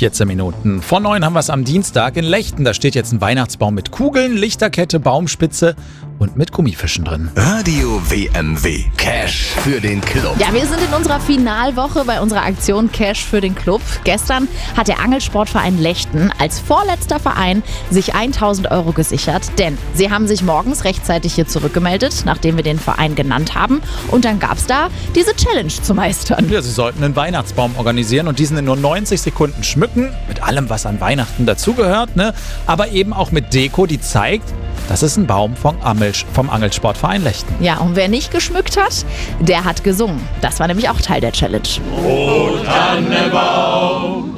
14 Minuten. Vor 9 haben wir es am Dienstag in Lechten. Da steht jetzt ein Weihnachtsbaum mit Kugeln, Lichterkette, Baumspitze und mit Gummifischen drin. Radio WMW. Cash für den Club. Ja, wir sind in unserer Finalwoche bei unserer Aktion Cash für den Club. Gestern hat der Angelsportverein Lechten als vorletzter Verein sich 1.000 Euro gesichert, denn sie haben sich morgens rechtzeitig hier zurückgemeldet, nachdem wir den Verein genannt haben. Und dann gab es da diese Challenge zu meistern. Ja, sie sollten einen Weihnachtsbaum organisieren und diesen in nur 90 Sekunden schmücken, mit allem, was an Weihnachten dazugehört, ne? Aber eben auch mit Deko, die zeigt, das ist ein Baum vom Angelsportverein Lechten. Ja, und wer nicht geschmückt hat, der hat gesungen. Das war nämlich auch Teil der Challenge. O Tannebaum,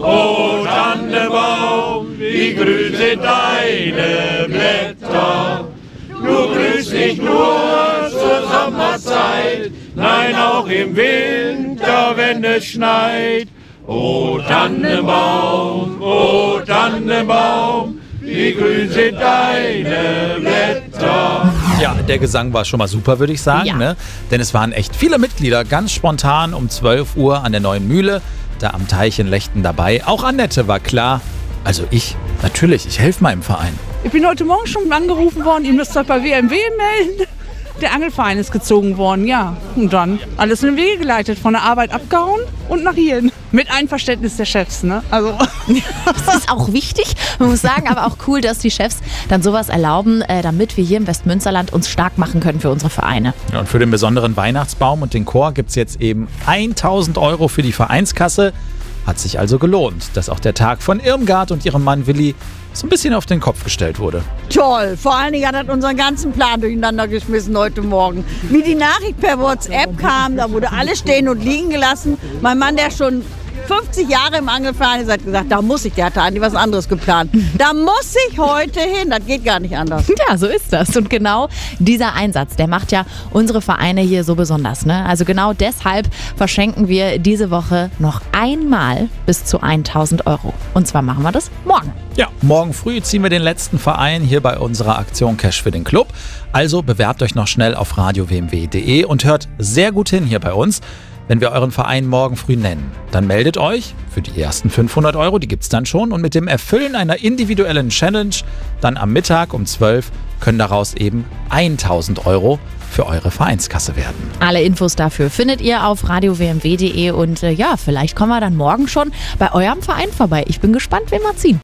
wie grün sind deine Blätter. Du grüßt nicht nur zur Sommerzeit, nein, auch im Winter, wenn es schneit. O Tannebaum, wie grün sind deine Blätter. Ja, der Gesang war schon mal super, würde ich sagen, Ja. ne? Denn es waren echt viele Mitglieder ganz spontan um 12 Uhr an der Neuen Mühle, da am Teich in Lechten dabei. Auch Annette war klar. Also ich helfe meinem Verein. Ich bin heute Morgen schon angerufen worden, ihr müsst euch bei WMW melden. Der Angelverein ist gezogen worden, ja. Und dann alles in den Wege geleitet, von der Arbeit abgehauen und nach hier. Mit Einverständnis der Chefs, ne? Also. Das ist auch wichtig, man muss sagen, aber auch cool, dass die Chefs dann sowas erlauben, damit wir hier im Westmünsterland uns stark machen können für unsere Vereine. Ja, und für den besonderen Weihnachtsbaum und den Chor gibt es jetzt eben 1.000 Euro für die Vereinskasse. Hat sich also gelohnt, dass auch der Tag von Irmgard und ihrem Mann Willi so ein bisschen auf den Kopf gestellt wurde. Toll, vor allen Dingen hat das unseren ganzen Plan durcheinander geschmissen heute Morgen. Wie die Nachricht per WhatsApp kam, da wurde alles stehen und liegen gelassen. Mein Mann, der schon 50 Jahre im Angelverein ist, hat gesagt, der hatte eigentlich was anderes geplant. Da muss ich heute hin, das geht gar nicht anders. Ja, so ist das. Und genau dieser Einsatz, der macht ja unsere Vereine hier so besonders, ne? Also genau deshalb verschenken wir diese Woche noch einmal bis zu 1.000 Euro. Und zwar machen wir das morgen. Ja, morgen früh ziehen wir den letzten Verein hier bei unserer Aktion Cash für den Club. Also bewerbt euch noch schnell auf radiowmw.de und hört sehr gut hin hier bei uns. Wenn wir euren Verein morgen früh nennen, dann meldet euch für die ersten 500 Euro, die gibt's dann schon. Und mit dem Erfüllen einer individuellen Challenge dann am Mittag um 12 können daraus eben 1.000 Euro für eure Vereinskasse werden. Alle Infos dafür findet ihr auf radiowmw.de und ja, vielleicht kommen wir dann morgen schon bei eurem Verein vorbei. Ich bin gespannt, wen wir ziehen.